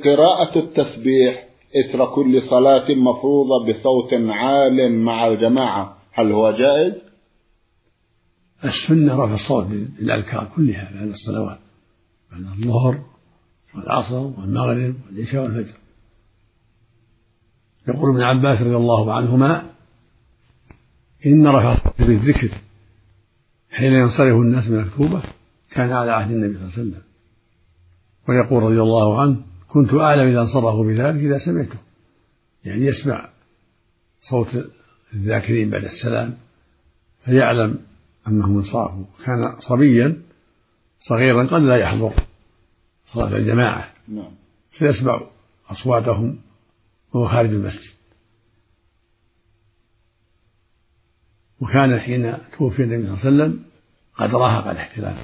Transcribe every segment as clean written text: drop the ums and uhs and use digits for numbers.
قراءة التسبيح إثر كل صلاة مفروضة بصوت عال مع الجماعة هل هو جائز؟ السنة رفع الصوت بالأذكار كلها بعد الصلوات، بعد الظهر والعصر والمغرب والعشاء والفجر. يقول ابن عباس رضي الله عنهما: إن رفع الصوت بالذكر حين ينصرف الناس من المكتوبة كان على عهد النبي صلى الله عليه وسلم. ويقول رضي الله عنه: كنت أعلم إذا انصرفوا بذلك إذا سمعته، يعني يسمع صوت الذاكرين بعد السلام فيعلم أنهم انصرفوا. كان صبيا صغيرا قد لا يحضر صلاة الجماعة فيسمع أصواتهم وهو خارج المسجد. وكان حين توفي النبي صلى الله عليه وسلم قد راهق الاحتلام،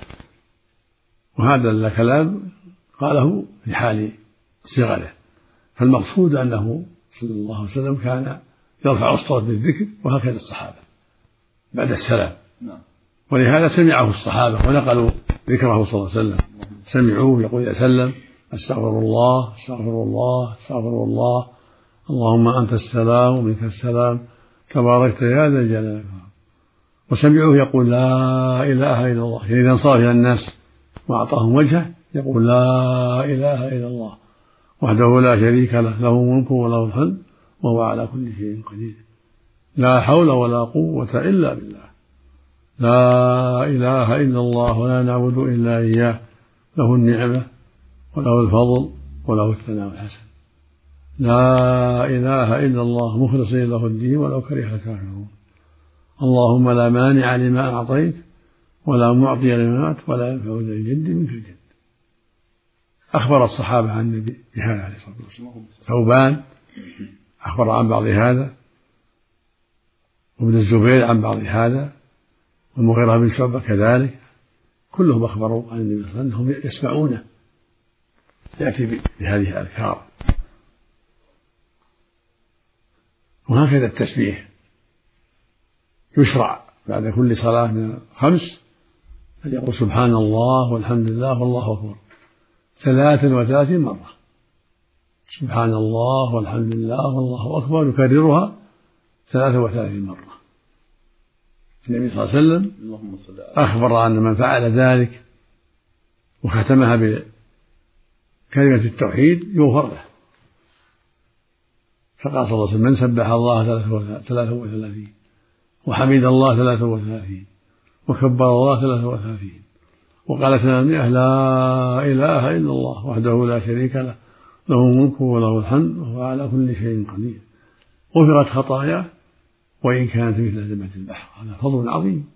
وهذا الكلام قاله في حال صغره. فالمقصود أنه صلى الله عليه وسلم كان يرفع الصوت بالذكر، وهكذا الصحابة بعد السلام. ولهذا سمعه الصحابة ونقلوا ذكره صلى الله عليه وسلم، سمعوه يقول إذا سلم: أستغفر الله أستغفر الله أستغفر الله، اللهم أنت السلام ومنك السلام، تباركت يا ذا الجلال والإكرام. وسمعوه يقول: لا إله إلا الله، يعني إذا انصرف إلى الناس وأعطاهم وجهه يقول: لا إله إلا الله وحده لا شريك له، له الملك وله الحمد وهو على كل شيء قدير، لا حول ولا قوة إلا بالله، لا إله إلا الله ولا نعبد إلا إياه، له النعمة وله الفضل وله الثناء الحسن، لا إله إلا الله مخلصين له الدين ولو كره الكافرون، اللهم لا مانع لما أعطيت ولا معطي لما منعت ولا ينفع ذا الجد منك الجد. أخبر الصحابة عن النبي بهذا عليه الصلاة والسلام. ثوبان أخبر عن بعض هذا، وابن الزبير عن بعض هذا، والمغيرة بن شعبة كذلك، كلهم أخبروا عن النبي صلى الله عليه وسلم أنهم يسمعونه يأتي بهذه الأذكار. وهكذا التسبيح يشرع بعد كل صلاة من 5 أن يقول سبحان الله والحمد لله والله أكبر 33 مرة، سبحان الله والحمد لله والله أكبر يكررها 33 مرة. النبي صلى الله عليه وسلم أخبر أن من فعل ذلك وختمها بكلمة التوحيد يغفر له. فقال صلى الله عليه وسلم: من سبح الله 33 وحمد الله 33 وكبر الله 33 وقال 800 لا إله إلا الله وحده لا شريك له، له الملك وله الحمد وهو على كل شيء قدير، غفرت خطاياه وإن كانت مثل زبد البحر. هذا فضل عظيم.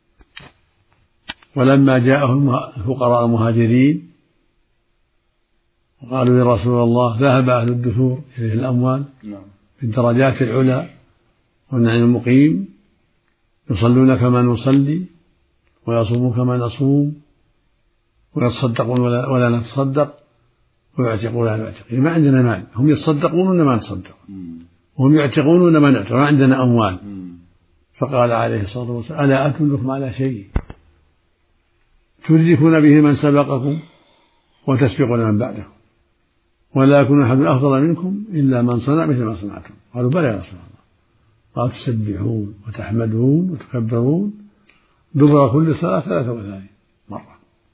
ولما جاءهم الفقراء المهاجرين وقالوا يا رسول الله: ذهب أهل الدثور إليه الأموال في الدرجات العلى والنعيم المقيم، يصلون كما نصلي ويصومون كما نصوم ويتصدقون ولا نتصدق ويعتقون ولا نعتق، يعني ما عندنا مال، هم يتصدقون ولا ما نتصدق، وهم يعتقون ولا ما نعتق، ما عندنا أموال. فقال عليه الصلاة والسلام: ألا أدلكم على شيء تدركون به من سبقكم وتسبقون من بعدكم، ولا يكون أحد أفضل منكم إلا من صنع مثل ما صنعتم؟ قالوا: بلى يا رسول الله. قال: تسبحون وتحمدون وتكبرون دبر كل صلاة 33 مرة.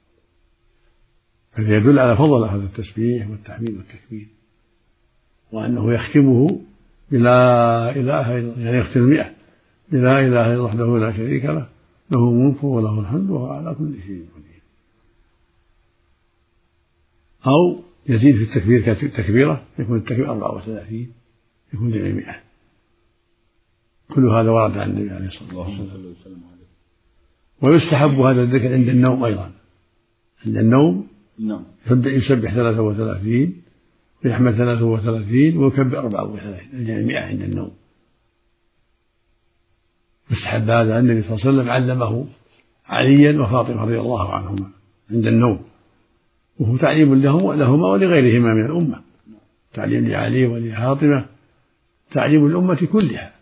فهذا يدل على فضل هذا التسبيح والتحميد والتكبير، وأنه يختمه بلا إله إلا الله، يعني يختم 100 بلا إله إلا الله وحده لا شريك له، له الملك وله الحمد وهو على كل شيء قدير. أو يزيد في التكبير كتكبيرة، يكون التكبير 34، يكون 100. كل هذا ورد عن النبي عليه الصلاة والسلام. ويستحب هذا الذكر عند النوم أيضا. عند النوم يسبح 33 ويحمد 33 ويكبر 34، يعني 100 عند النوم. يستحب هذا. النبي صلى الله عليه وسلم علمه عليا وفاطمة رضي الله عنهما عند النوم، وهو تعليم لهما ولغيرهما من الأمة. تعليم لعلي ولفاطمة، تعليم الأمة كلها.